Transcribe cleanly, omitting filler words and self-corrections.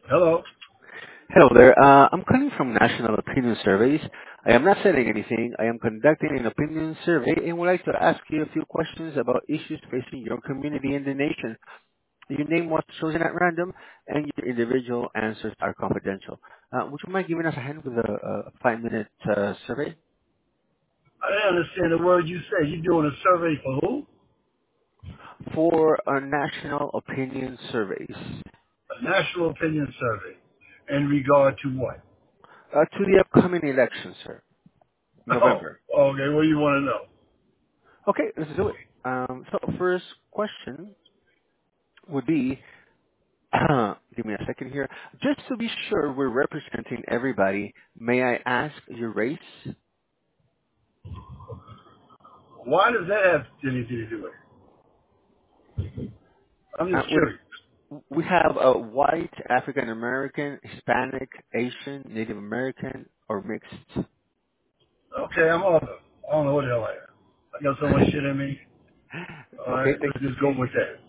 Hello. Hello there. I'm calling from National Opinion Surveys. I am not selling anything. I am conducting an opinion survey and would like to ask you a few questions about issues facing your community and the nation. Your name was chosen at random and your individual answers are confidential. Would you mind giving us a hand with a 5-minute survey? I didn't understand the word you said. You doing a survey for who? For our National Opinion Surveys. A national opinion survey. In regard to what? To the upcoming election, sir. Oh, November. okay. What do you want to know? Okay, let's do it. So first question would be, give me a second here. Just to be sure we're representing everybody, may I ask your race? Why does that have anything to do with it? I'm just With curious. we have a white, African American, Hispanic, Asian, Native American, or mixed. Okay, I'm off. I don't know what the hell I am. I got so much shit in me. All Okay, right, thank let's just go with that.